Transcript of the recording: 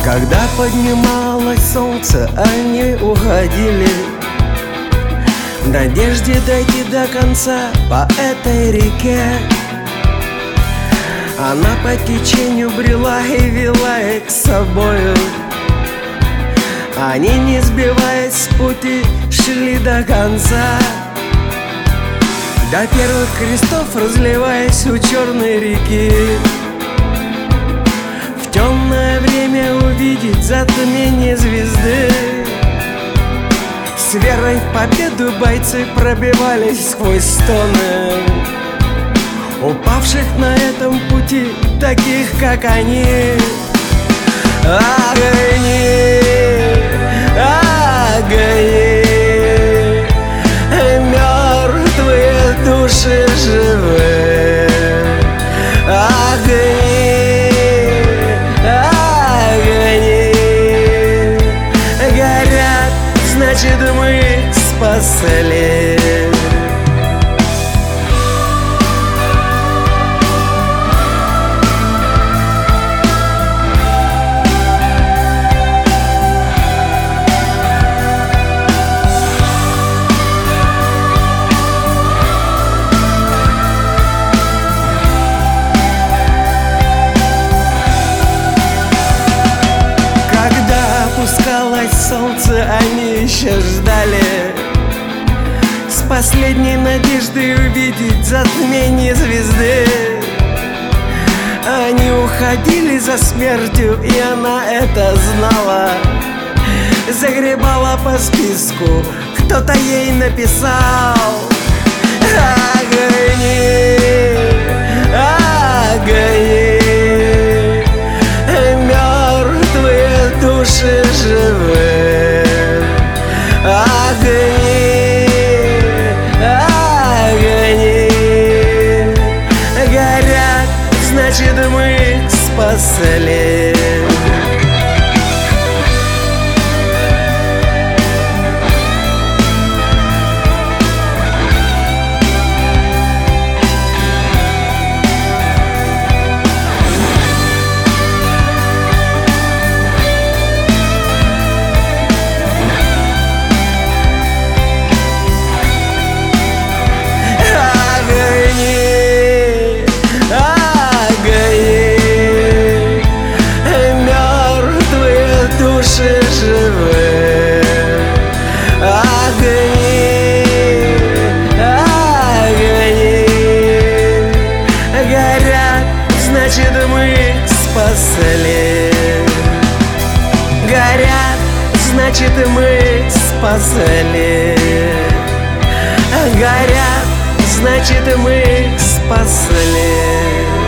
Когда поднималось солнце, они уходили в надежде дойти до конца по этой реке. Она по течению брела и вела их с собою. Они, не сбиваясь с пути, шли до конца, до первых крестов, разливаясь у черной реки. В темное время увидеть затмение звезды. С верой в победу бойцы пробивались сквозь стоны упавших на этом пути, таких как они. Огни, огни, мертвые души живы. Огни, огни, горят, значит мы их спасли. Опускалось солнце, они еще ждали, с последней надеждой увидеть затмение звезды. Они уходили за смертью, и она это знала. Загребала по списку, кто-то ей написал. Огни, огни, души живы. Огни, огни, горят, значит мы их спасли. Души живы. Огни, огни, горят, значит мы их спасли. Горят, значит мы их спасли. Горят, значит мы их спасли.